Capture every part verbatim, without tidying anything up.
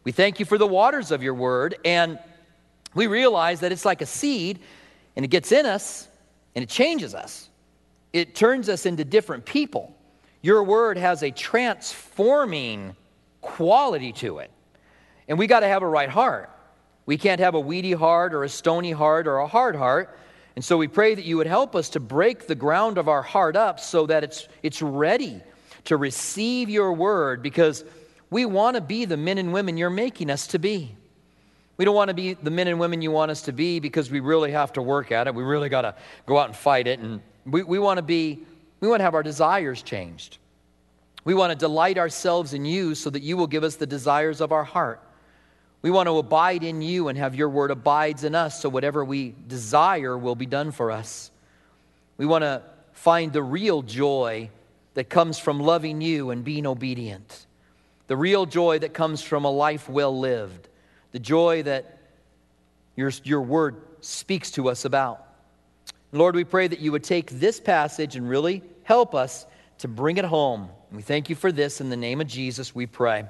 We thank you for the waters of your word, and we realize that it's like a seed, and it gets in us, and it changes us. It turns us into different people. Your word has a transforming quality to it, and we got to have a right heart. We can't have a weedy heart or a stony heart or a hard heart, and so we pray that you would help us to break the ground of our heart up so that it's, it's ready to receive your word, because we want to be the men and women you're making us to be. We don't want to be the men and women you want us to be because we really have to work at it. We really got to go out and fight it. And we, we want to be, we want to have our desires changed. We want to delight ourselves in you so that you will give us the desires of our heart. We want to abide in you and have your word abides in us, so whatever we desire will be done for us. We want to find the real joy that comes from loving you and being obedient. The real joy that comes from a life well lived. The joy that your, your word speaks to us about. Lord, we pray that you would take this passage and really help us to bring it home. We thank you for this. In the name of Jesus, we pray.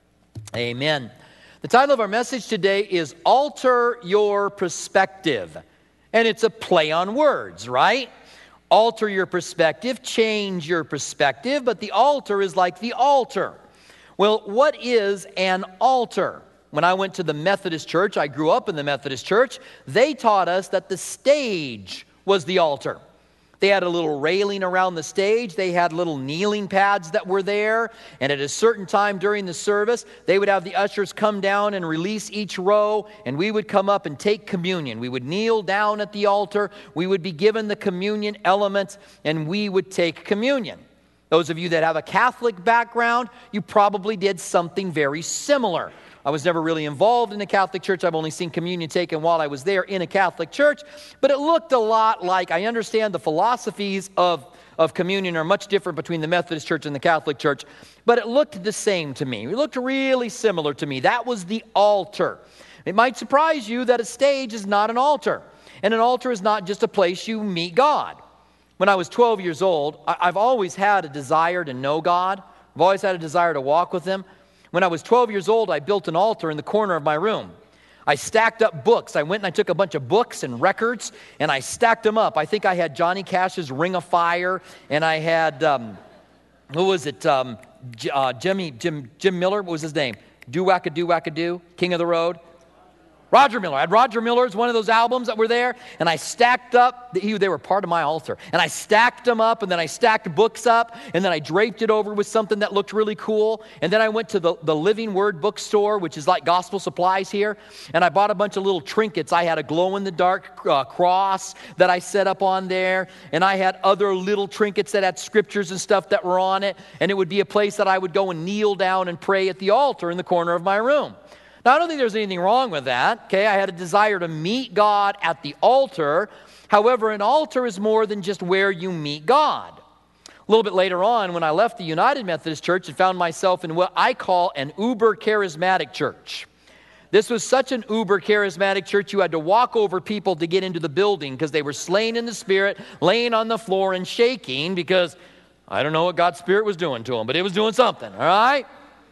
Amen. The title of our message today is Alter Your Perspective. And it's a play on words, right? Alter your perspective, change your perspective, but the altar is like the altar. Well, what is an altar? When I went to the Methodist church, I grew up in the Methodist church, they taught us that the stage was the altar. They had a little railing around the stage. They had little kneeling pads that were there. And at a certain time during the service, they would have the ushers come down and release each row. And we would come up and take communion. We would kneel down at the altar. We would be given the communion elements, and we would take communion. Those of you that have a Catholic background, you probably did something very similar. I was never really involved in a Catholic church. I've only seen communion taken while I was there in a Catholic church. But it looked a lot like, I understand the philosophies of, of communion are much different between the Methodist church and the Catholic church. But it looked the same to me. It looked really similar to me. That was the altar. It might surprise you that a stage is not an altar. And an altar is not just a place you meet God. When I was twelve years old, I've always had a desire to know God. I've always had a desire to walk with Him. When I was twelve years old, I built an altar in the corner of my room. I stacked up books. I went and I took a bunch of books and records, and I stacked them up. I think I had Johnny Cash's Ring of Fire, and I had, um, who was it, um, uh, Jimmy, Jim, Jim Miller, what was his name? Do-wacka-do-wacka-do, King of the Road. Roger Miller. I had Roger Miller's, one of those albums that were there, and I stacked up, they were part of my altar, and I stacked them up, and then I stacked books up, and then I draped it over with something that looked really cool, and then I went to the, the Living Word bookstore, which is like gospel supplies here, and I bought a bunch of little trinkets. I had a glow-in-the-dark uh, cross that I set up on there, and I had other little trinkets that had scriptures and stuff that were on it, and it would be a place that I would go and kneel down and pray at the altar in the corner of my room. Now, I don't think there's anything wrong with that, okay? I had a desire to meet God at the altar. However, an altar is more than just where you meet God. A little bit later on, when I left the United Methodist Church and found myself in what I call an uber charismatic church. This was such an uber charismatic church, you had to walk over people to get into the building because they were slain in the Spirit, laying on the floor and shaking because I don't know what God's Spirit was doing to them, but it was doing something, all right?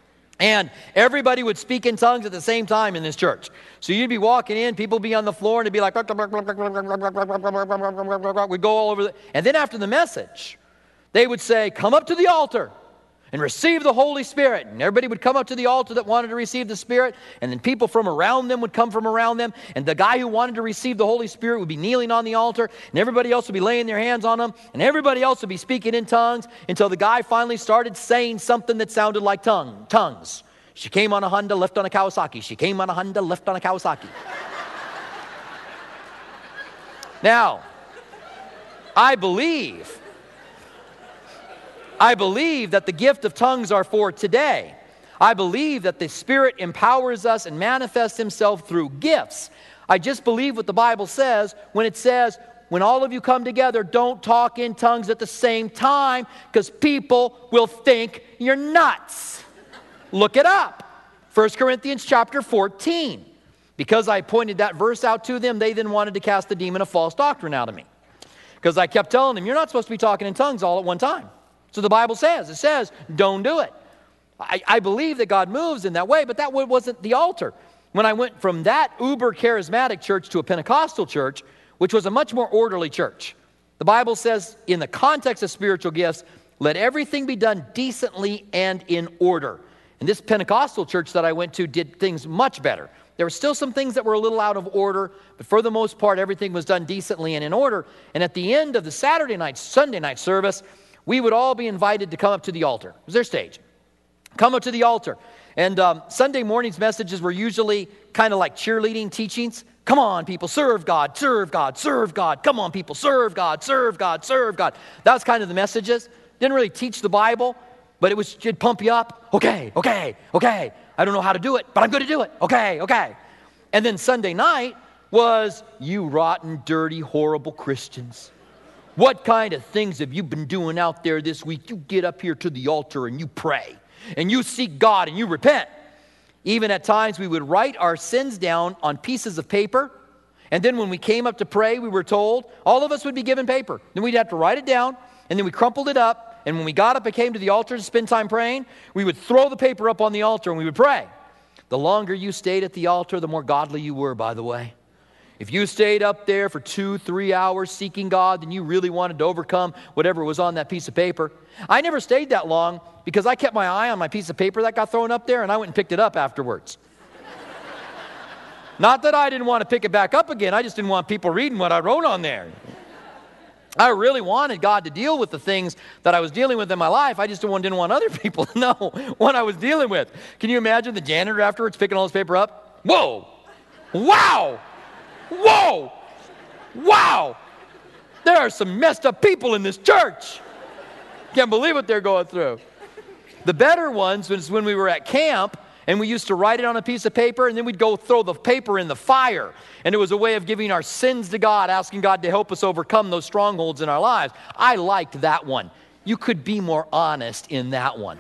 And everybody would speak in tongues at the same time in this church. So you'd be walking in, people would be on the floor, and it'd be like, we'd go all over. The, and then after the message, they would say, come up to the altar and receive the Holy Spirit. And everybody would come up to the altar that wanted to receive the Spirit, and then people from around them would come from around them, and the guy who wanted to receive the Holy Spirit would be kneeling on the altar, and everybody else would be laying their hands on them, and everybody else would be speaking in tongues until the guy finally started saying something that sounded like tongue, tongues. She came on a Honda, left on a Kawasaki. She came on a Honda, left on a Kawasaki. Now, I believe I believe that the gift of tongues are for today. I believe that the Spirit empowers us and manifests Himself through gifts. I just believe what the Bible says when it says, when all of you come together, don't talk in tongues at the same time because people will think you're nuts. Look it up. First Corinthians chapter fourteen. Because I pointed that verse out to them, they then wanted to cast the demon of false doctrine out of me. Because I kept telling them, you're not supposed to be talking in tongues all at one time. So the Bible says, it says, don't do it. I, I believe that God moves in that way, but that wasn't the altar. When I went from that uber charismatic church to a Pentecostal church, which was a much more orderly church, the Bible says in the context of spiritual gifts, let everything be done decently and in order. And this Pentecostal church that I went to did things much better. There were still some things that were a little out of order, but for the most part, everything was done decently and in order. And at the end of the Saturday night, Sunday night service, we would all be invited to come up to the altar. It was their stage. Come up to the altar. And um, Sunday morning's messages were usually kind of like cheerleading teachings. Come on, people, serve God, serve God, serve God. Come on, people, serve God, serve God, serve God. That was kind of the messages. Didn't really teach the Bible, but it was, it'd pump you up. Okay, okay, okay. I don't know how to do it, but I'm going to do it. Okay, okay. And then Sunday night was, you rotten, dirty, horrible Christians. What kind of things have you been doing out there this week? You get up here to the altar and you pray, and you seek God and you repent. Even at times we would write our sins down on pieces of paper, and then when we came up to pray, we were told, all of us would be given paper. Then we'd have to write it down, and then we crumpled it up. And when we got up and came to the altar to spend time praying, we would throw the paper up on the altar and we would pray. The longer you stayed at the altar, the more godly you were, by the way. If you stayed up there for two, three hours seeking God, then you really wanted to overcome whatever was on that piece of paper. I never stayed that long because I kept my eye on my piece of paper that got thrown up there, and I went and picked it up afterwards. Not that I didn't want to pick it back up again. I just didn't want people reading what I wrote on there. I really wanted God to deal with the things that I was dealing with in my life. I just didn't want, didn't want other people to know what I was dealing with. Can you imagine the janitor afterwards picking all this paper up? Whoa! Wow! Whoa! Wow! There are some messed up people in this church. Can't believe what they're going through. The better ones was when we were at camp, and we used to write it on a piece of paper, and then we'd go throw the paper in the fire. And it was a way of giving our sins to God, asking God to help us overcome those strongholds in our lives. I liked that one. You could be more honest in that one.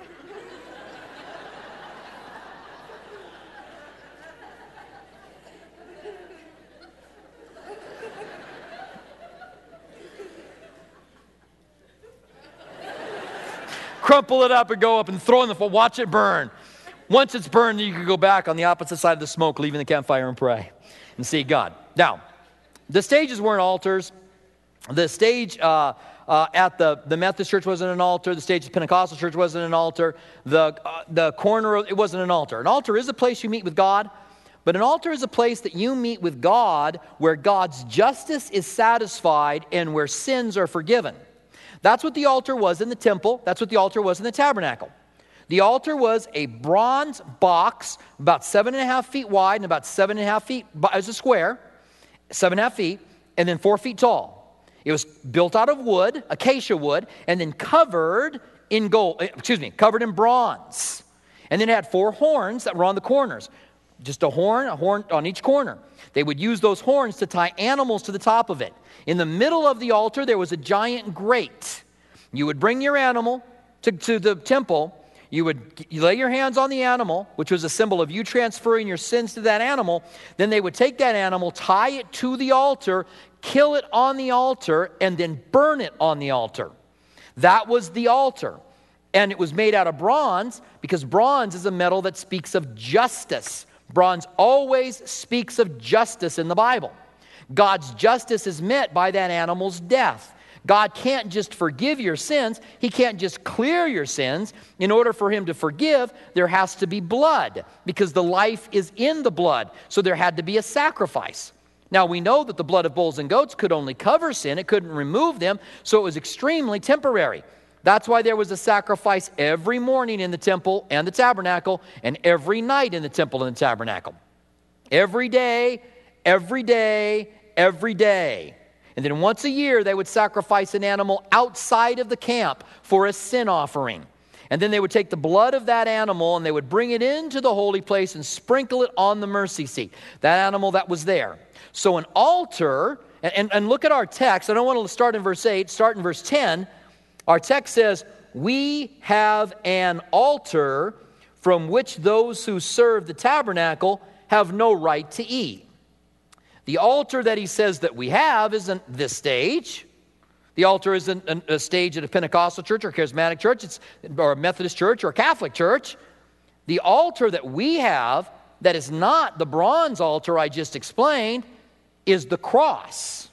Crumple it up and go up and throw it in the fire. Watch it burn. Once it's burned, you can go back on the opposite side of the smoke, leaving the campfire, and pray and see God. Now, the stages weren't altars. The stage uh, uh, at the, the Methodist church wasn't an altar. The stage at the Pentecostal church wasn't an altar. The, uh, the corner, it wasn't an altar. An altar is a place you meet with God, but an altar is a place that you meet with God where God's justice is satisfied and where sins are forgiven. That's what the altar was in the temple. That's what the altar was in the tabernacle. The altar was a bronze box about seven and a half feet wide and about seven and a half feet as a square, seven and a half feet, and then four feet tall. It was built out of wood, acacia wood, and then covered in gold, excuse me, covered in bronze. And then it had four horns that were on the corners. Just a horn, a horn on each corner. They would use those horns to tie animals to the top of it. In the middle of the altar, there was a giant grate. You would bring your animal to, to the temple. You would you lay your hands on the animal, which was a symbol of you transferring your sins to that animal. Then they would take that animal, tie it to the altar, kill it on the altar, and then burn it on the altar. That was the altar. And it was made out of bronze because bronze is a metal that speaks of justice. Bronze always speaks of justice in the Bible. God's justice is met by that animal's death. God can't just forgive your sins. He can't just clear your sins. In order for him to forgive, there has to be blood because the life is in the blood. So there had to be a sacrifice. Now, we know that the blood of bulls and goats could only cover sin. It couldn't remove them, so it was extremely temporary. That's why there was a sacrifice every morning in the temple and the tabernacle and every night in the temple and the tabernacle. Every day, every day, every day. And then once a year, they would sacrifice an animal outside of the camp for a sin offering. And then they would take the blood of that animal and they would bring it into the holy place and sprinkle it on the mercy seat, that animal that was there. So an altar, and, and, and look at our text. I don't want to start in verse eight, start in verse ten. Our text says, we have an altar from which those who serve the tabernacle have no right to eat. The altar that he says that we have isn't this stage. The altar isn't a stage at a Pentecostal church or a charismatic church, it's, or a Methodist church or a Catholic church. The altar that we have that is not the bronze altar I just explained is the cross.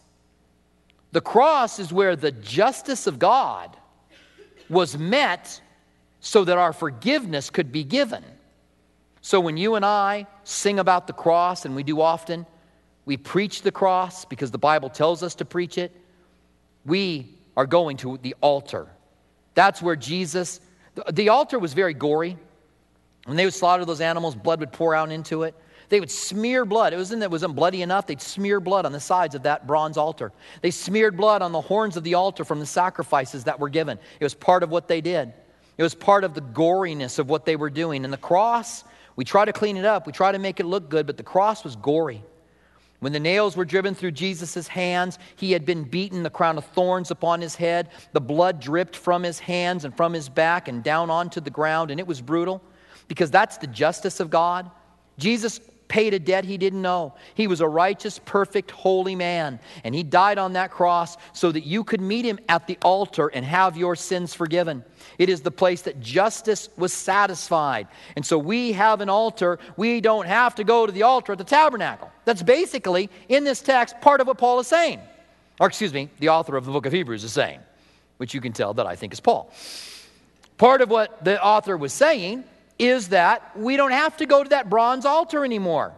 The cross is where the justice of God was met so that our forgiveness could be given. So when you and I sing about the cross, and we do often, we preach the cross because the Bible tells us to preach it, we are going to the altar. That's where Jesus, the, the altar was very gory. When they would slaughter those animals, blood would pour out into it. They would smear blood. It wasn't, it wasn't bloody enough. They'd smear blood on the sides of that bronze altar. They smeared blood on the horns of the altar from the sacrifices that were given. It was part of what they did. It was part of the goriness of what they were doing. And the cross, we try to clean it up. We try to make it look good, but the cross was gory. When the nails were driven through Jesus' hands, he had been beaten, the crown of thorns upon his head. The blood dripped from his hands and from his back and down onto the ground, and it was brutal because that's the justice of God. Jesus paid a debt he didn't know. He was a righteous, perfect, holy man, and he died on that cross so that you could meet him at the altar and have your sins forgiven. It is the place that justice was satisfied. And so we have an altar. We don't have to go to the altar at the tabernacle. That's basically, in this text, part of what Paul is saying. Or excuse me, the author of the book of Hebrews is saying, which you can tell that I think is Paul. Part of what the author was saying is that we don't have to go to that bronze altar anymore,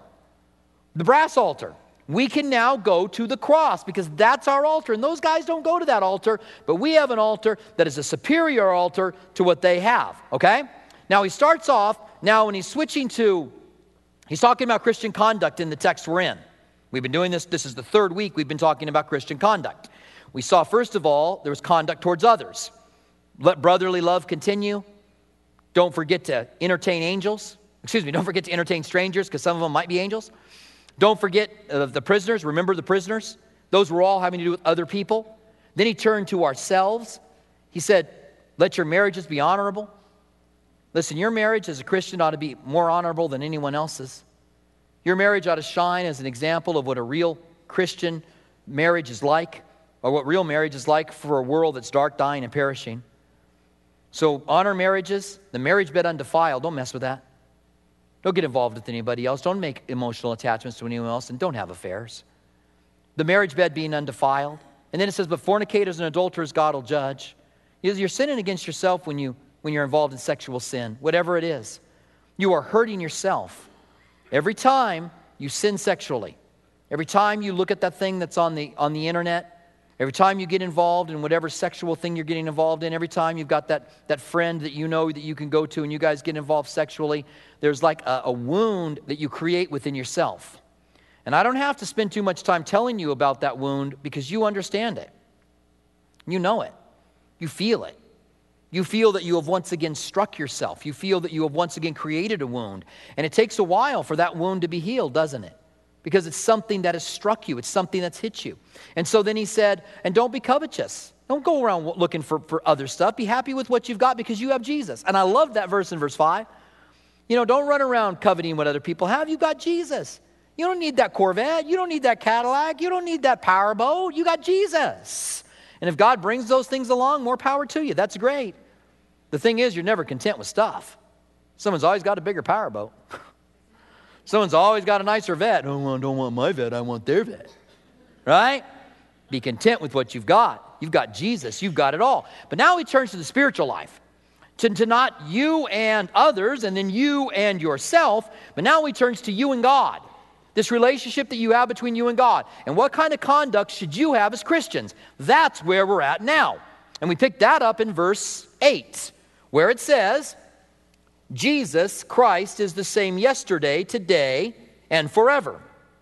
the brass altar. We can now go to the cross because that's our altar. And those guys don't go to that altar, but we have an altar that is a superior altar to what they have, okay? Now he starts off, now when he's switching to, he's talking about Christian conduct in the text we're in. We've been doing this, this is the third week we've been talking about Christian conduct. We saw, first of all, there was conduct towards others. Let brotherly love continue. Don't forget to entertain angels. Excuse me, don't forget to entertain strangers because some of them might be angels. Don't forget uh, the prisoners. Remember the prisoners? Those were all having to do with other people. Then he turned to ourselves. He said, let your marriages be honorable. Listen, your marriage as a Christian ought to be more honorable than anyone else's. Your marriage ought to shine as an example of what a real Christian marriage is like, or what real marriage is like for a world that's dark, dying, and perishing. So honor marriages. The marriage bed undefiled. Don't mess with that. Don't get involved with anybody else. Don't make emotional attachments to anyone else, and don't have affairs. The marriage bed being undefiled. And then it says, but fornicators and adulterers God will judge. You're sinning against yourself when, you, when you're involved in sexual sin, whatever it is. You are hurting yourself. Every time you sin sexually, every time you look at that thing that's on the, on the internet, every time you get involved in whatever sexual thing you're getting involved in, every time you've got that, that friend that you know that you can go to and you guys get involved sexually, there's like a, a wound that you create within yourself. And I don't have to spend too much time telling you about that wound because you understand it. You know it. You feel it. You feel that you have once again struck yourself. You feel that you have once again created a wound. And it takes a while for that wound to be healed, doesn't it? Because it's something that has struck you. It's something that's hit you. And so then he said, and don't be covetous. Don't go around looking for, for other stuff. Be happy with what you've got because you have Jesus. And I love that verse in verse five. You know, don't run around coveting what other people have. You've got Jesus. You don't need that Corvette. You don't need that Cadillac. You don't need that powerboat. You got Jesus. And if God brings those things along, more power to you. That's great. The thing is, you're never content with stuff. Someone's always got a bigger powerboat. Someone's always got a nicer vet. I don't want, don't want my vet, I want their vet. Right? Be content with what you've got. You've got Jesus. You've got it all. But now he turns to the spiritual life. To, to not you and others, and then you and yourself, but now he turns to you and God. This relationship that you have between you and God. And what kind of conduct should you have as Christians? That's where we're at now. And we pick that up in verse eight, where it says, Jesus Christ is the same yesterday, today, and forever.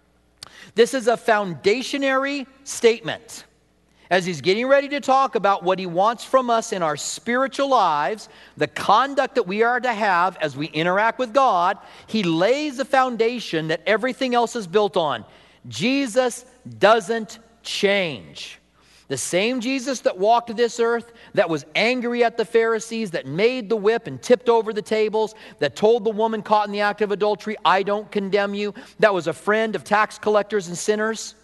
This is a foundationary statement. As he's getting ready to talk about what he wants from us in our spiritual lives, the conduct that we are to have as we interact with God, he lays a foundation that everything else is built on. Jesus doesn't change. The same Jesus that walked this earth, that was angry at the Pharisees, that made the whip and tipped over the tables, that told the woman caught in the act of adultery, I don't condemn you, that was a friend of tax collectors and sinners,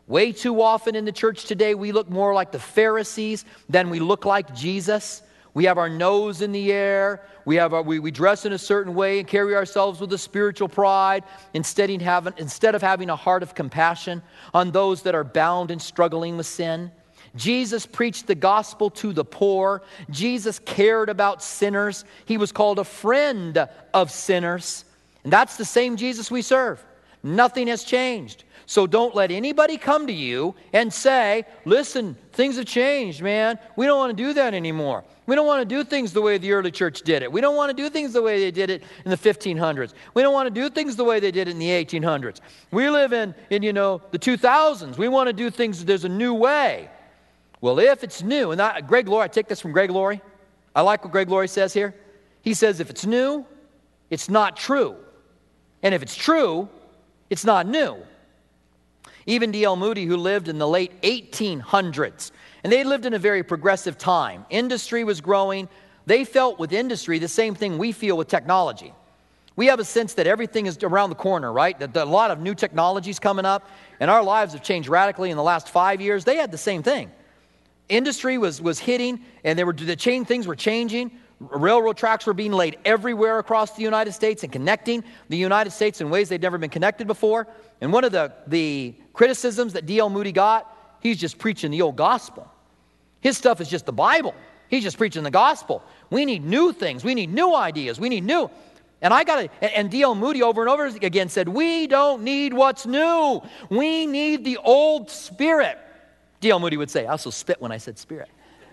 Way too often in the church today, we look more like the Pharisees than we look like Jesus. We have our nose in the air. We, have our, we, we dress in a certain way and carry ourselves with a spiritual pride instead of, having, instead of having a heart of compassion on those that are bound and struggling with sin. Jesus preached the gospel to the poor. Jesus cared about sinners. He was called a friend of sinners. And that's the same Jesus we serve. Nothing has changed. So don't let anybody come to you and say, listen, things have changed, man. We don't want to do that anymore. We don't want to do things the way the early church did it. We don't want to do things the way they did it in the fifteen hundreds. We don't want to do things the way they did it in the eighteen hundreds. We live in, in you know, the two thousands. We want to do things, there's a new way. Well, if it's new, and I, Greg Laurie, I take this from Greg Laurie. I like what Greg Laurie says here. He says if it's new, it's not true. And if it's true, it's not new. Even D L Moody, who lived in the late eighteen hundreds, and they lived in a very progressive time. Industry was growing. They felt with industry the same thing we feel with technology. We have a sense that everything is around the corner, right? That a lot of new technologies coming up, and our lives have changed radically in the last five years. They had the same thing. Industry was, was hitting, and they were, the chain things were changing. Railroad tracks were being laid everywhere across the United States and connecting the United States in ways they'd never been connected before. And one of the, the criticisms that D L Moody got, he's just preaching the old gospel. His stuff is just the Bible. He's just preaching the gospel. We need new things. We need new ideas. We need new. And I got to, and D L Moody over and over again said, we don't need what's new. We need the old spirit. D L Moody would say, I also spit when I said spirit.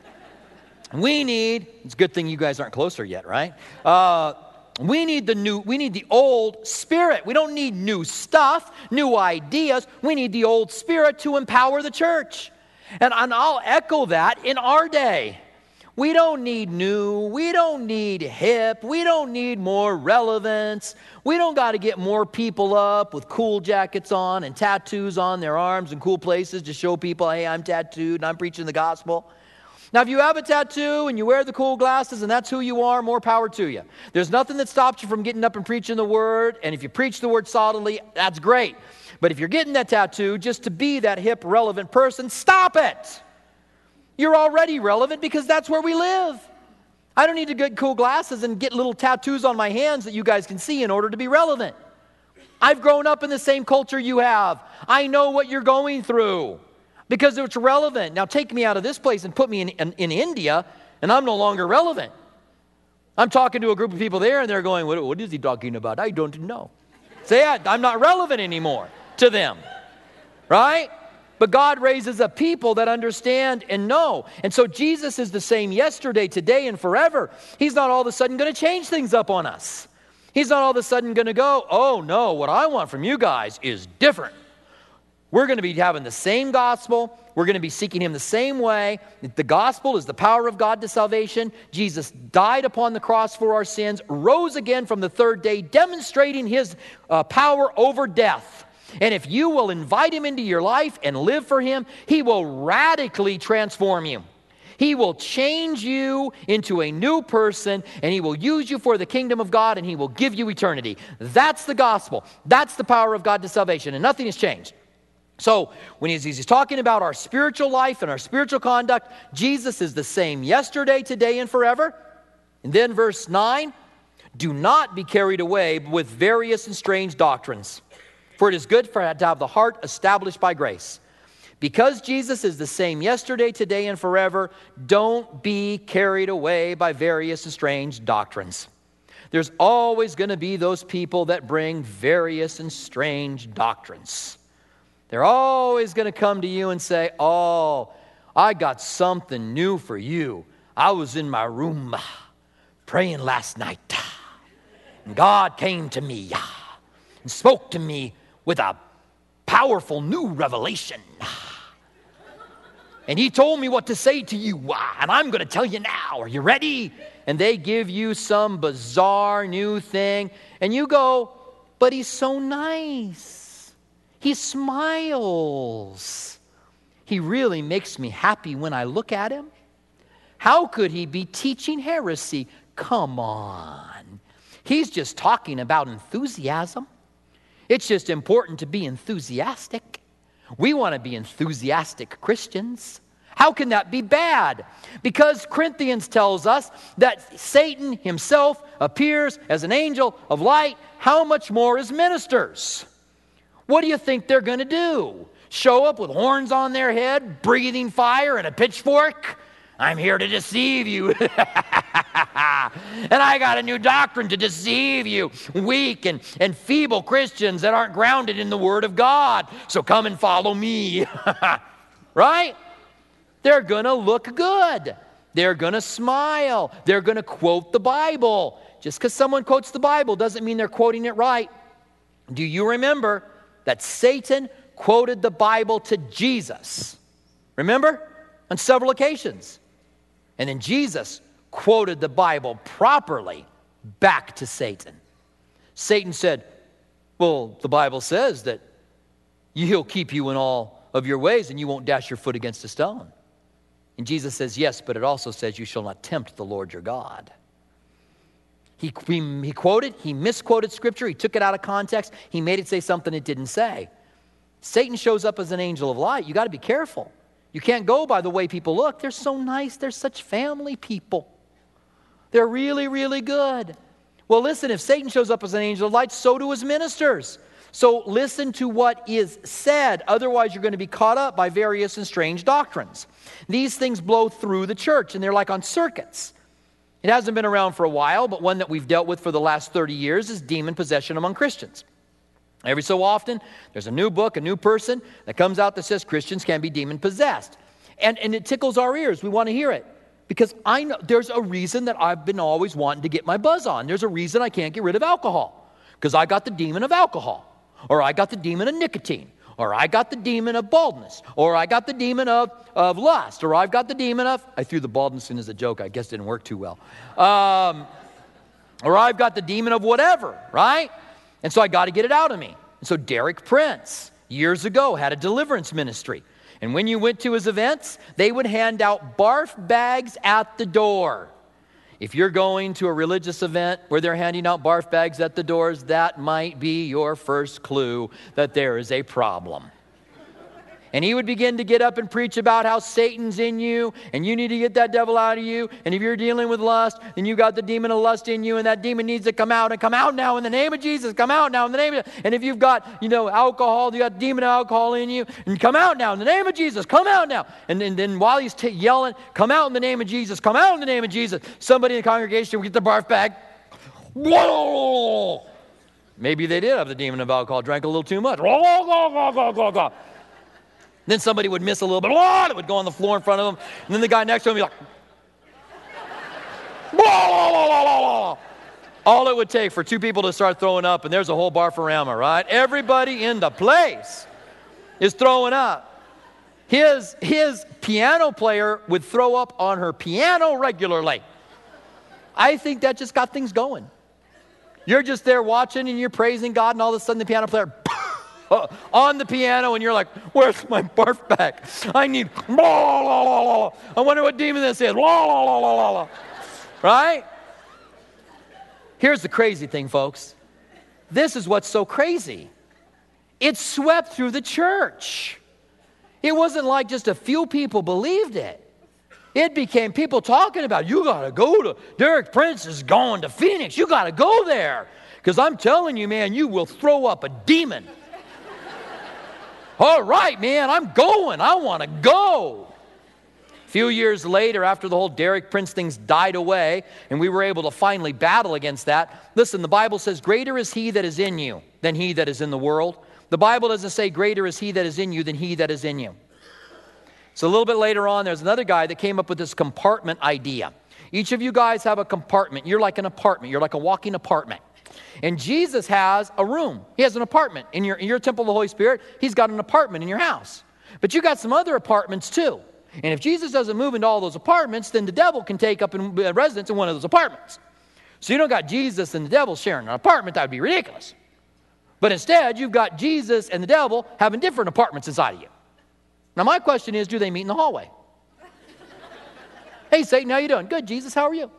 We need, it's a good thing you guys aren't closer yet, right? Uh, we need the new, we need the old spirit. We don't need new stuff, new ideas. We need the old spirit to empower the church. And, and I'll echo that in our day. We don't need new. We don't need hip. We don't need more relevance. We don't got to get more people up with cool jackets on and tattoos on their arms and cool places to show people, hey, I'm tattooed and I'm preaching the gospel. Now, if you have a tattoo and you wear the cool glasses and that's who you are, more power to you. There's nothing that stops you from getting up and preaching the word. And if you preach the word solidly, that's great. But if you're getting that tattoo just to be that hip, relevant person, stop it. You're already relevant because that's where we live. I don't need to get cool glasses and get little tattoos on my hands that you guys can see in order to be relevant. I've grown up in the same culture you have. I know what you're going through because it's relevant. Now take me out of this place and put me in, in, in India and I'm no longer relevant. I'm talking to a group of people there and they're going, what, what is he talking about? I don't know. Say, yeah, I'm not relevant anymore to them, right? But God raises up people that understand and know. And so Jesus is the same yesterday, today, and forever. He's not all of a sudden going to change things up on us. He's not all of a sudden going to go, oh no, what I want from you guys is different. We're going to be having the same gospel. We're going to be seeking him the same way. The gospel is the power of God to salvation. Jesus died upon the cross for our sins, rose again from the third day, demonstrating his uh, power over death. And if you will invite him into your life and live for him, he will radically transform you. He will change you into a new person, and he will use you for the kingdom of God, and he will give you eternity. That's the gospel. That's the power of God to salvation, and nothing has changed. So when he's, he's talking about our spiritual life and our spiritual conduct, Jesus is the same yesterday, today, and forever. And then verse nine, do not be carried away with various and strange doctrines. For it is good for to have the heart established by grace. Because Jesus is the same yesterday, today, and forever, don't be carried away by various and strange doctrines. There's always going to be those people that bring various and strange doctrines. They're always going to come to you and say, oh, I got something new for you. I was in my room praying last night, and God came to me and spoke to me with a powerful new revelation. And he told me what to say to you, and I'm going to tell you now. Are you ready? And they give you some bizarre new thing, and you go, but he's so nice. He smiles. He really makes me happy when I look at him. How could he be teaching heresy? Come on. He's just talking about enthusiasm. It's just important to be enthusiastic. We want to be enthusiastic Christians. How can that be bad? Because Corinthians tells us that Satan himself appears as an angel of light. How much more as ministers? What do you think they're going to do? Show up with horns on their head, breathing fire and a pitchfork? I'm here to deceive you. And I got a new doctrine to deceive you. Weak and, and feeble Christians that aren't grounded in the Word of God. So come and follow me. Right? They're going to look good. They're going to smile. They're going to quote the Bible. Just because someone quotes the Bible doesn't mean they're quoting it right. Do you remember that Satan quoted the Bible to Jesus? Remember? On several occasions. And then Jesus quoted the Bible properly back to Satan. Satan said, well, the Bible says that he'll keep you in all of your ways and you won't dash your foot against a stone. And Jesus says, yes, but it also says you shall not tempt the Lord your God. He, he, he quoted, he misquoted Scripture, he took it out of context, he made it say something it didn't say. Satan shows up as an angel of light. You got to be careful. You can't go by the way people look. They're so nice. They're such family people. They're really, really good. Well, listen, if Satan shows up as an angel of light, so do his ministers. So listen to what is said. Otherwise, you're going to be caught up by various and strange doctrines. These things blow through the church, and they're like on circuits. It hasn't been around for a while, but one that we've dealt with for the last thirty years is demon possession among Christians. Every so often, there's a new book, a new person that comes out that says Christians can be demon possessed. And, and it tickles our ears. We want to hear it. Because I know there's a reason that I've been always wanting to get my buzz on. There's a reason I can't get rid of alcohol. Because I got the demon of alcohol. Or I got the demon of nicotine. Or I got the demon of baldness. Or I got the demon of, of lust. Or I've got the demon of... I threw the baldness in as a joke. I guess it didn't work too well. Um, or I've got the demon of whatever, right? And so I got to get it out of me. And so Derek Prince, years ago, had a deliverance ministry. And when you went to his events, they would hand out barf bags at the door. If you're going to a religious event where they're handing out barf bags at the doors, that might be your first clue that there is a problem. And he would begin to get up and preach about how Satan's in you, and you need to get that devil out of you. And if you're dealing with lust, then you got the demon of lust in you, and that demon needs to come out, and come out now in the name of Jesus. Come out now in the name of... And if you've got, you know, alcohol, you got demon of alcohol in you, and come out now in the name of Jesus. Come out now. And, and then while he's t- yelling, come out in the name of Jesus. Come out in the name of Jesus. Somebody in the congregation would get the barf bag. Whoa! Maybe they did have the demon of alcohol, drank a little too much. Then somebody would miss a little bit. Oh, it would go on the floor in front of them. And then the guy next to him would be like... All it would take for two people to start throwing up, and there's a whole barfarama, right? Everybody in the place is throwing up. His, his piano player would throw up on her piano regularly. I think that just got things going. You're just there watching, and you're praising God, and all of a sudden the piano player... on the piano, and you're like, where's my barf bag? I need, blah, blah, blah, blah. I wonder what demon this is. Blah, blah, blah, blah, blah. Right? Here's the crazy thing, folks. This is what's so crazy. It swept through the church. It wasn't like just a few people believed it. It became people talking about, you got to go to, Derek Prince is going to Phoenix. You got to go there. Because I'm telling you, man, you will throw up a demon. All right, man, I'm going. I want to go. A few years later, after the whole Derek Prince things died away, and we were able to finally battle against that, listen, the Bible says, greater is he that is in you than he that is in the world. The Bible doesn't say, greater is he that is in you than he that is in you. So a little bit later on, there's another guy that came up with this compartment idea. Each of you guys have a compartment. You're like an apartment. You're like a walking apartment. And Jesus has a room. He has an apartment. In your, in your temple of the Holy Spirit, he's got an apartment in your house. But you got some other apartments too. And if Jesus doesn't move into all those apartments, then the devil can take up a residence in one of those apartments. So you don't got Jesus and the devil sharing an apartment. That would be ridiculous. But instead, you've got Jesus and the devil having different apartments inside of you. Now my question is, do they meet in the hallway? Hey, Satan, how you doing? Good, Jesus, how are you?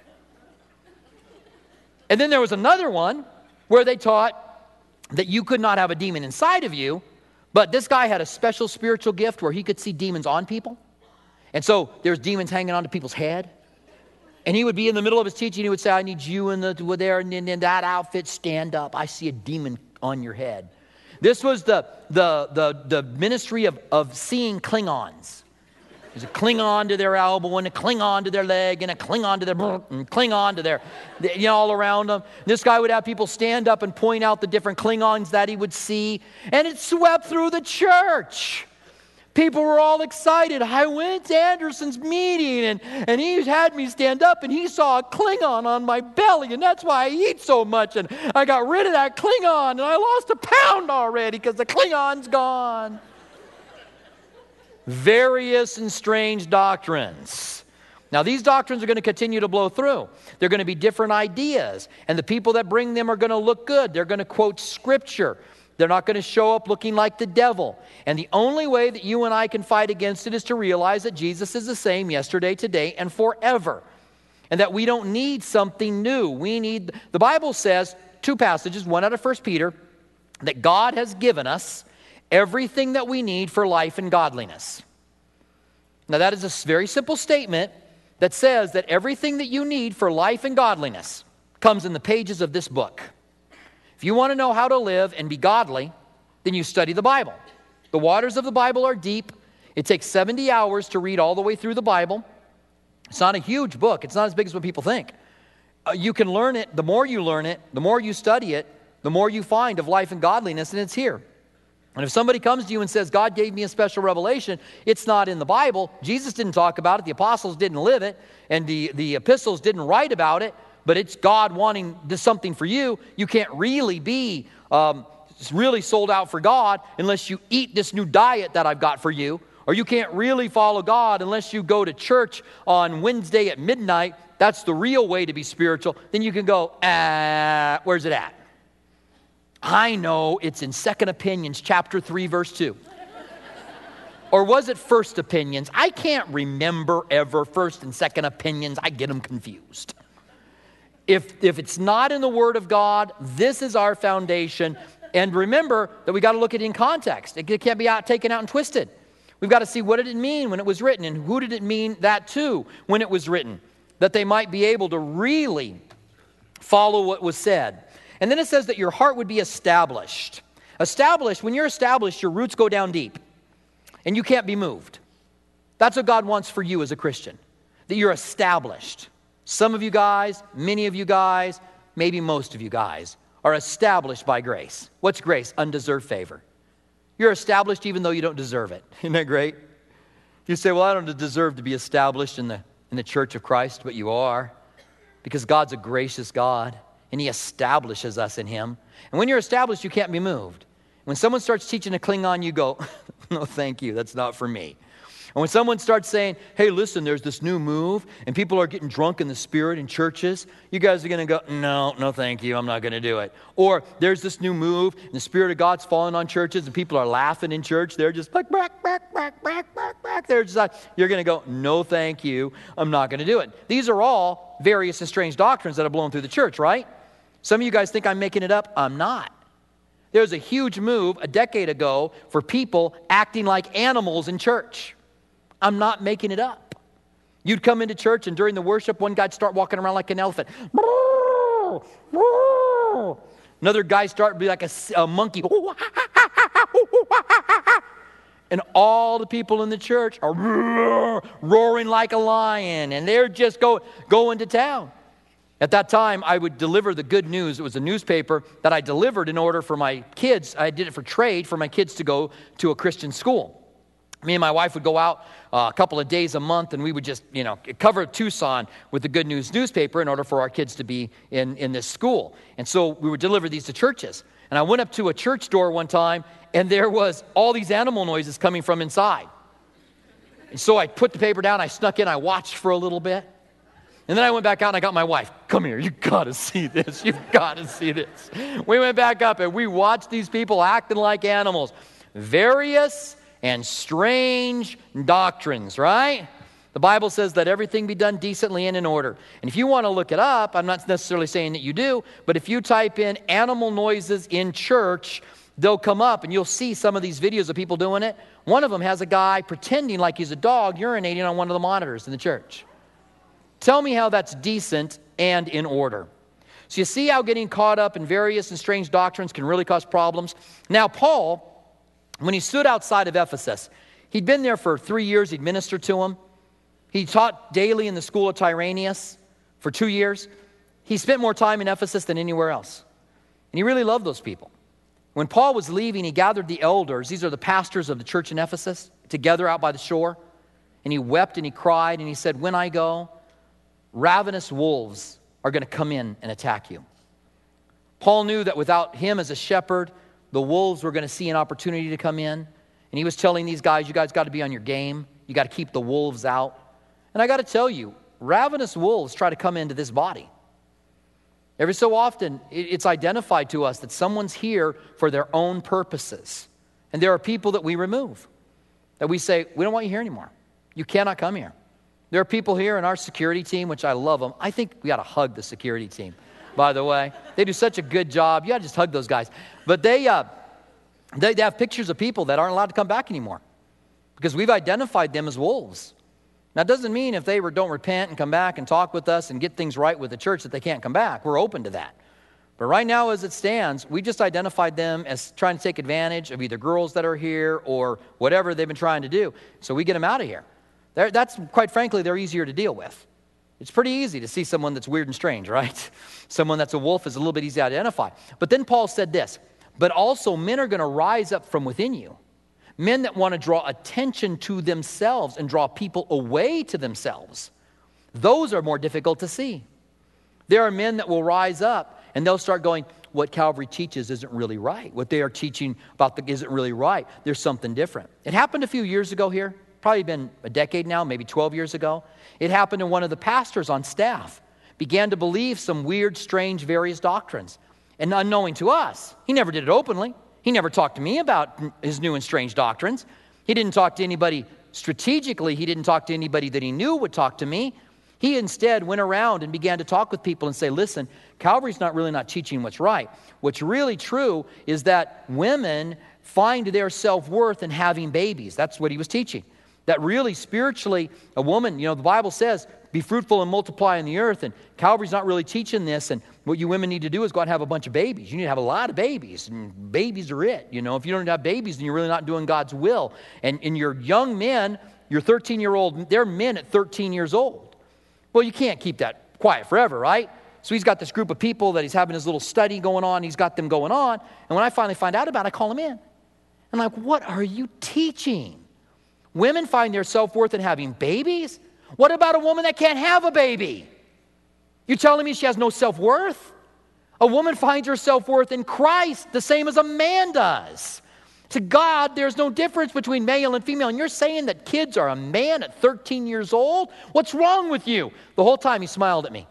And then there was another one where they taught that you could not have a demon inside of you, But this guy had a special spiritual gift where he could see demons on people. And so there's demons hanging onto people's head. And he would be in the middle of his teaching. He would say, I need you in the there and in that outfit. Stand up. I see a demon on your head. This was the, the, the, the ministry of, of seeing Klingons. There's a Klingon to their elbow and a Klingon to their leg and a Klingon to their and Klingon to their, you know, all around them. This guy would have people stand up and point out the different Klingons that he would see. And it swept through the church. People were all excited. I went to Anderson's meeting and, and he had me stand up and he saw a Klingon on my belly and that's why I eat so much. And I got rid of that Klingon and I lost a pound already because the Klingon's gone. Various and strange doctrines. Now, these doctrines are going to continue to blow through. They're going to be different ideas. And the people that bring them are going to look good. They're going to quote Scripture. They're not going to show up looking like the devil. And the only way that you and I can fight against it is to realize that Jesus is the same yesterday, today, and forever. And that we don't need something new. We need, the Bible says, two passages, one out of First Peter, that God has given us everything that we need for life and godliness. Now that is a very simple statement that says that everything that you need for life and godliness comes in the pages of this book. If you want to know how to live and be godly, then you study the Bible. The waters of the Bible are deep. It takes seventy hours to read all the way through the Bible. It's not a huge book. It's not as big as what people think. Uh, you can learn it. The more you learn it, the more you study it, the more you find of life and godliness, and it's here. And if somebody comes to you and says, God gave me a special revelation, it's not in the Bible. Jesus didn't talk about it. The apostles didn't live it. And the, the epistles didn't write about it. But it's God wanting this something for you. You can't really be um, really sold out for God unless you eat this new diet that I've got for you. Or you can't really follow God unless you go to church on Wednesday at midnight. That's the real way to be spiritual. Then you can go, ah, where's it at? I know it's in Second Opinions, chapter three, verse two. Or was it First Opinions? I can't remember ever First and Second Opinions. I get them confused. If, if it's not in the Word of God, this is our foundation. And remember that we got to look at it in context. It can't be out, taken out and twisted. We've got to see what did it mean when it was written and who did it mean that to when it was written, that they might be able to really follow what was said. And then it says that your heart would be established. Established, when you're established, your roots go down deep. And you can't be moved. That's what God wants for you as a Christian. That you're established. Some of you guys, many of you guys, maybe most of you guys, are established by grace. What's grace? Undeserved favor. You're established even though you don't deserve it. Isn't that great? You say, well, I don't deserve to be established in the, in the church of Christ, but you are. Because God's a gracious God. And He establishes us in Him. And when you're established, you can't be moved. When someone starts teaching a Klingon, you go, no, thank you. That's not for me. And when someone starts saying, hey, listen, there's this new move, and people are getting drunk in the Spirit in churches, you guys are going to go, no, no, thank you. I'm not going to do it. Or there's this new move, and the Spirit of God's falling on churches, and people are laughing in church. They're just like, back, back, back, back, back, back. They're just like, you're going to go, no, thank you. I'm not going to do it. These are all various and strange doctrines that have blown through the church, right? Some of you guys think I'm making it up. I'm not. There was a huge move a decade ago for people acting like animals in church. I'm not making it up. You'd come into church and during the worship, one guy'd start walking around like an elephant. Another guy start to be like a, a monkey. And all the people in the church are roaring like a lion. And they're just go, going to town. At that time, I would deliver the good news. It was a newspaper that I delivered in order for my kids. I did it for trade for my kids to go to a Christian school. Me and my wife would go out uh, a couple of days a month, and we would just, you know, cover Tucson with the Good News newspaper in order for our kids to be in, in this school. And so we would deliver these to churches. And I went up to a church door one time, and there was all these animal noises coming from inside. And so I put the paper down, I snuck in, I watched for a little bit. And then I went back out and I got my wife. Come here, you got to see this. You've got to see this. We went back up and we watched these people acting like animals. Various and strange doctrines, right? The Bible says that everything be done decently and in order. And if you want to look it up, I'm not necessarily saying that you do, but if you type in animal noises in church, they'll come up and you'll see some of these videos of people doing it. One of them has a guy pretending like he's a dog urinating on one of the monitors in the church. Tell me how that's decent and in order. So you see how getting caught up in various and strange doctrines can really cause problems? Now, Paul, when he stood outside of Ephesus, he'd been there for three years. He'd ministered to them. He taught daily in the school of Tyrannus for two years. He spent more time in Ephesus than anywhere else. And he really loved those people. When Paul was leaving, he gathered the elders. These are the pastors of the church in Ephesus, together out by the shore. And he wept and he cried and he said, when I go, ravenous wolves are going to come in and attack you. Paul knew that without him as a shepherd, the wolves were going to see an opportunity to come in. And he was telling these guys, you guys got to be on your game. You got to keep the wolves out. And I got to tell you, ravenous wolves try to come into this body. Every so often, it's identified to us that someone's here for their own purposes. And there are people that we remove, that we say, we don't want you here anymore. You cannot come here. There are people here in our security team, which I love them. I think we got to hug the security team, by the way. They do such a good job. You got to just hug those guys. But they, uh, they, they have pictures of people that aren't allowed to come back anymore because we've identified them as wolves. Now, it doesn't mean if they don't repent and come back and talk with us and get things right with the church that they can't come back. We're open to that. But right now, as it stands, we just identified them as trying to take advantage of either girls that are here or whatever they've been trying to do. So we get them out of here. They're, that's, quite frankly, they're easier to deal with. It's pretty easy to see someone that's weird and strange, right? Someone that's a wolf is a little bit easy to identify. But then Paul said this, but also men are going to rise up from within you. Men that want to draw attention to themselves and draw people away to themselves. Those are more difficult to see. There are men that will rise up and they'll start going, what Calvary teaches isn't really right. What they are teaching about the isn't really right. There's something different. It happened a few years ago here. Probably been a decade now, maybe twelve years ago. It happened, and one of the pastors on staff began to believe some weird, strange, various doctrines. And unknowing to us, he never did it openly. He never talked to me about his new and strange doctrines. He didn't talk to anybody strategically. He didn't talk to anybody that he knew would talk to me. He instead went around and began to talk with people and say, listen, Calvary's not really not teaching what's right. What's really true is that women find their self-worth in having babies. That's what he was teaching. That really spiritually, a woman, you know, the Bible says, be fruitful and multiply in the earth. And Calvary's not really teaching this. And what you women need to do is go out and have a bunch of babies. You need to have a lot of babies. And babies are it. You know, if you don't have babies, then you're really not doing God's will. And, and your young men, your thirteen-year-old, they're men at thirteen years old. Well, you can't keep that quiet forever, right? So he's got this group of people that he's having his little study going on. He's got them going on. And when I finally find out about it, I call him in. I'm like, what are you teaching? Women find their self-worth in having babies? What about a woman that can't have a baby? You're telling me she has no self-worth? A woman finds her self-worth in Christ, the same as a man does. To God, there's no difference between male and female. And you're saying that kids are a man at thirteen years old? What's wrong with you? The whole time he smiled at me.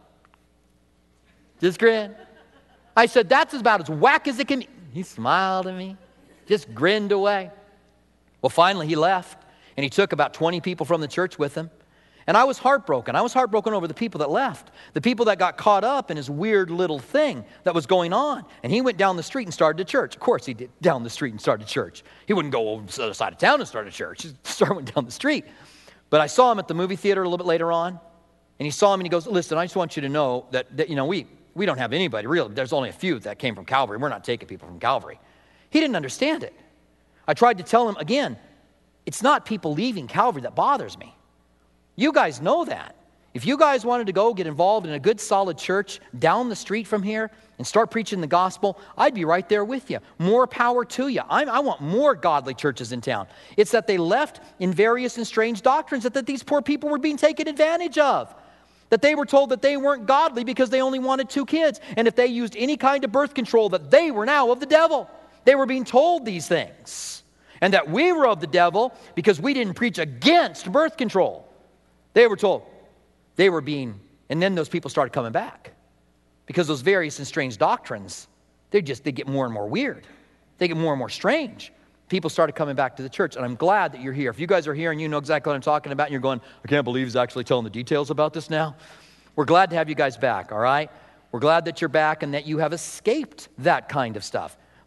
Just grin. I said, that's about as whack as it can be. He smiled at me, just grinned away. Well, finally he left. And he took about twenty people from the church with him. And I was heartbroken. I was heartbroken over the people that left. The people that got caught up in his weird little thing that was going on. And he went down the street and started a church. Of course he did, down the street and started a church. He wouldn't go over to the other side of town and start a church. He started down the street. But I saw him at the movie theater a little bit later on. And he saw him and he goes, listen, I just want you to know that, that you know, we, we don't have anybody, really. There's only a few that came from Calvary. We're not taking people from Calvary. He didn't understand it. I tried to tell him again, it's not people leaving Calvary that bothers me. You guys know that. If you guys wanted to go get involved in a good, solid church down the street from here and start preaching the gospel, I'd be right there with you. More power to you. I, I want more godly churches in town. It's that they left in various and strange doctrines that, that these poor people were being taken advantage of. That they were told that they weren't godly because they only wanted two kids. And if they used any kind of birth control, that they were now of the devil. They were being told these things. And that we were of the devil because we didn't preach against birth control. They were told. They were being, and then those people started coming back. Because those various and strange doctrines, they just, they get more and more weird. They get more and more strange. People started coming back to the church, and I'm glad that you're here. If you guys are here and you know exactly what I'm talking about, and you're going, I can't believe he's actually telling the details about this now. We're glad to have you guys back, all right? We're glad that you're back and that you have escaped that kind of stuff.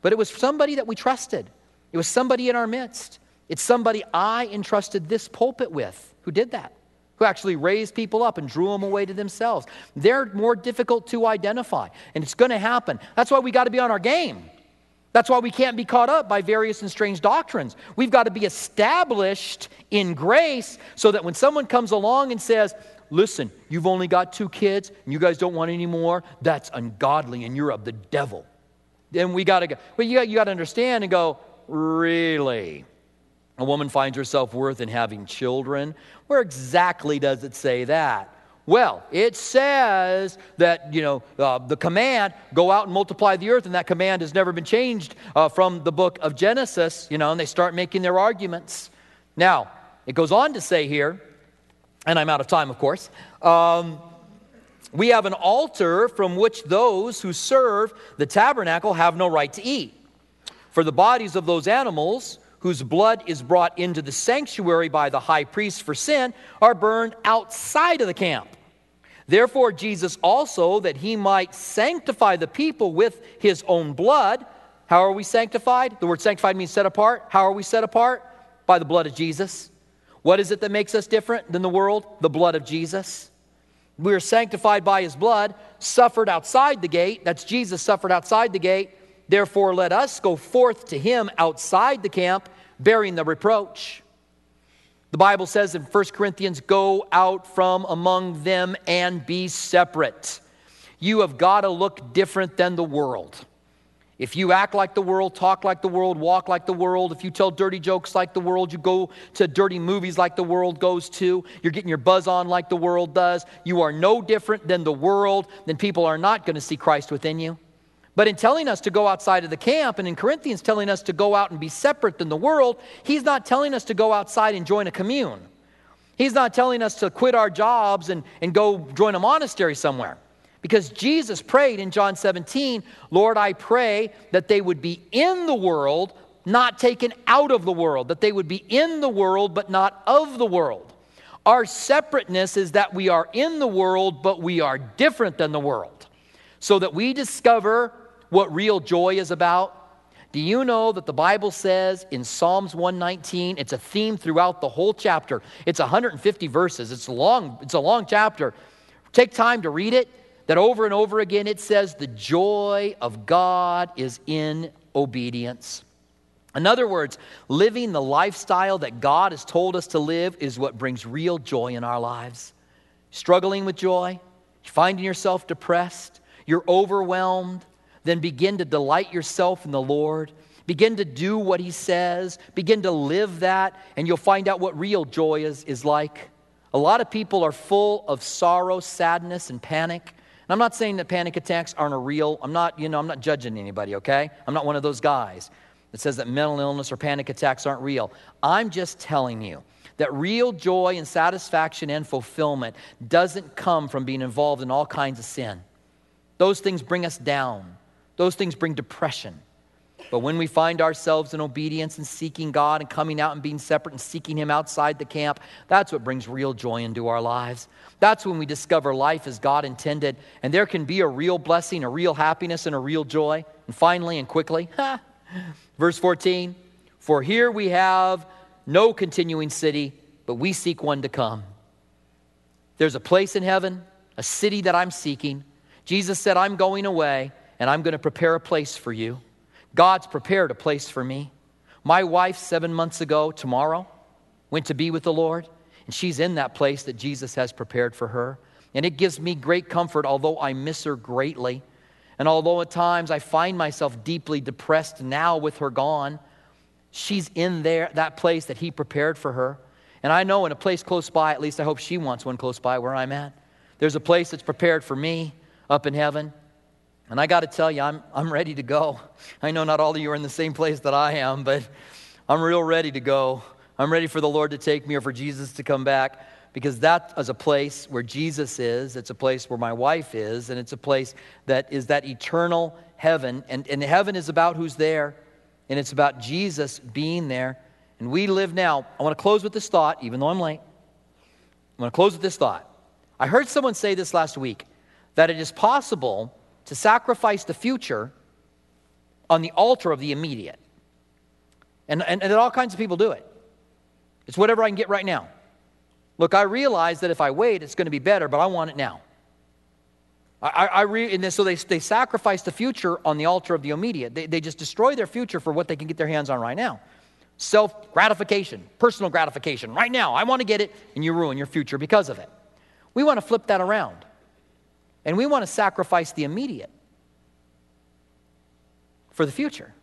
but it was somebody that we trusted. It was somebody in our midst. It's somebody I entrusted this pulpit with who did that, who actually raised people up and drew them away to themselves. They're more difficult to identify, and it's going to happen. That's why we got to be on our game. That's why we can't be caught up by various and strange doctrines. We've got to be established in grace so that when someone comes along and says, listen, you've only got two kids and you guys don't want any more, that's ungodly and you're of the devil. Then we got to go, well, you got, you got to understand and go, really? A woman finds herself worth in having children? Where exactly does it say that? Well, it says that, you know, uh, the command, go out and multiply the earth, and that command has never been changed uh, from the book of Genesis, you know, and they start making their arguments. Now, it goes on to say here, and I'm out of time, of course, um, we have an altar from which those who serve the tabernacle have no right to eat. For the bodies of those animals whose blood is brought into the sanctuary by the high priest for sin, are burned outside of the camp. Therefore, Jesus also, that he might sanctify the people with his own blood. How are we sanctified? The word sanctified means set apart. How are we set apart? By the blood of Jesus. What is it that makes us different than the world? The blood of Jesus. We are sanctified by his blood, suffered outside the gate. That's Jesus suffered outside the gate. Therefore, let us go forth to him outside the camp, bearing the reproach. The Bible says in First Corinthians, go out from among them and be separate. You have got to look different than the world. If you act like the world, talk like the world, walk like the world, if you tell dirty jokes like the world, you go to dirty movies like the world goes to, you're getting your buzz on like the world does, you are no different than the world, then people are not going to see Christ within you. But in telling us to go outside of the camp, and in Corinthians telling us to go out and be separate than the world, he's not telling us to go outside and join a commune. He's not telling us to quit our jobs and, and go join a monastery somewhere. Because Jesus prayed in John seventeen, Lord, I pray that they would be in the world, not taken out of the world. That they would be in the world, but not of the world. Our separateness is that we are in the world, but we are different than the world. So that we discover what real joy is about. Do you know that the Bible says in Psalms one nineteen, it's a theme throughout the whole chapter. It's one hundred fifty verses. It's long, it's a long chapter. Take time to read it. That over and over again it says the joy of God is in obedience. In other words, living the lifestyle that God has told us to live is what brings real joy in our lives. Struggling with joy, finding yourself depressed, you're overwhelmed, then begin to delight yourself in the Lord. Begin to do what he says. Begin to live that, and you'll find out what real joy is, is like. A lot of people are full of sorrow, sadness, and panic. And I'm not saying that panic attacks aren't a real, I'm not, you know, I'm not judging anybody, okay? I'm not one of those guys that says that mental illness or panic attacks aren't real. I'm just telling you that real joy and satisfaction and fulfillment doesn't come from being involved in all kinds of sin. Those things bring us down. Those things bring depression. But when we find ourselves in obedience and seeking God and coming out and being separate and seeking him outside the camp, that's what brings real joy into our lives. That's when we discover life as God intended, and there can be a real blessing, a real happiness, and a real joy. And finally and quickly, verse fourteen, for here we have no continuing city, but we seek one to come. There's a place in heaven, a city that I'm seeking. Jesus said, I'm going away, and I'm going to prepare a place for you. God's prepared a place for me. My wife, seven months ago, tomorrow, went to be with the Lord, and she's in that place that Jesus has prepared for her. And it gives me great comfort, although I miss her greatly. And although at times I find myself deeply depressed now with her gone, she's in there, that place that he prepared for her. And I know in a place close by, at least I hope she wants one close by where I'm at, there's a place that's prepared for me up in heaven. And I got to tell you, I'm I'm ready to go. I know not all of you are in the same place that I am, but I'm real ready to go. I'm ready for the Lord to take me or for Jesus to come back, because that is a place where Jesus is. It's a place where my wife is, and it's a place that is that eternal heaven. And, and heaven is about who's there, and it's about Jesus being there. And we live now. I want to close with this thought, even though I'm late. I want to close with this thought. I heard someone say this last week, that it is possible to sacrifice the future on the altar of the immediate. And, and, and all kinds of people do it. It's whatever I can get right now. Look, I realize that if I wait, it's going to be better, but I want it now. I, I, I re, and so they, they sacrifice the future on the altar of the immediate. They, they just destroy their future for what they can get their hands on right now. Self-gratification, personal gratification. Right now, I want to get it, and you ruin your future because of it. We want to flip that around. And we want to sacrifice the immediate for the future.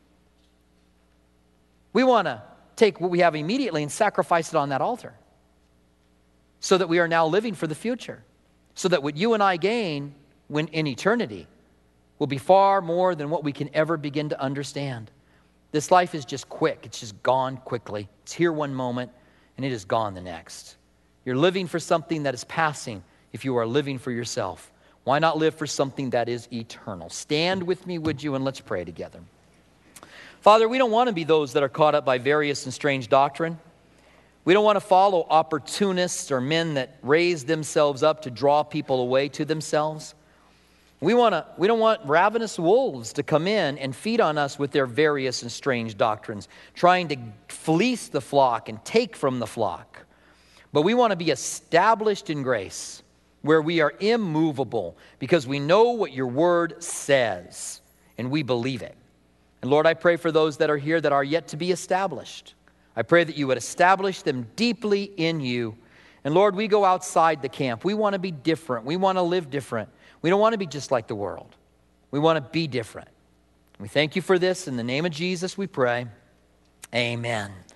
We want to take what we have immediately and sacrifice it on that altar so that we are now living for the future, so that what you and I gain when in eternity will be far more than what we can ever begin to understand. This life is just quick. It's just gone quickly. It's here one moment, and it is gone the next. You're living for something that is passing if you are living for yourself. Why not live for something that is eternal? Stand with me, would you, and let's pray together. Father, we don't want to be those that are caught up by various and strange doctrine. We don't want to follow opportunists or men that raise themselves up to draw people away to themselves. We want to, we don't want ravenous wolves to come in and feed on us with their various and strange doctrines, trying to fleece the flock and take from the flock. But we want to be established in grace, where we are immovable because we know what your word says and we believe it. And Lord, I pray for those that are here that are yet to be established. I pray that you would establish them deeply in you. And Lord, we go outside the camp. We want to be different. We want to live different. We don't want to be just like the world. We want to be different. We thank you for this. In the name of Jesus, we pray. Amen.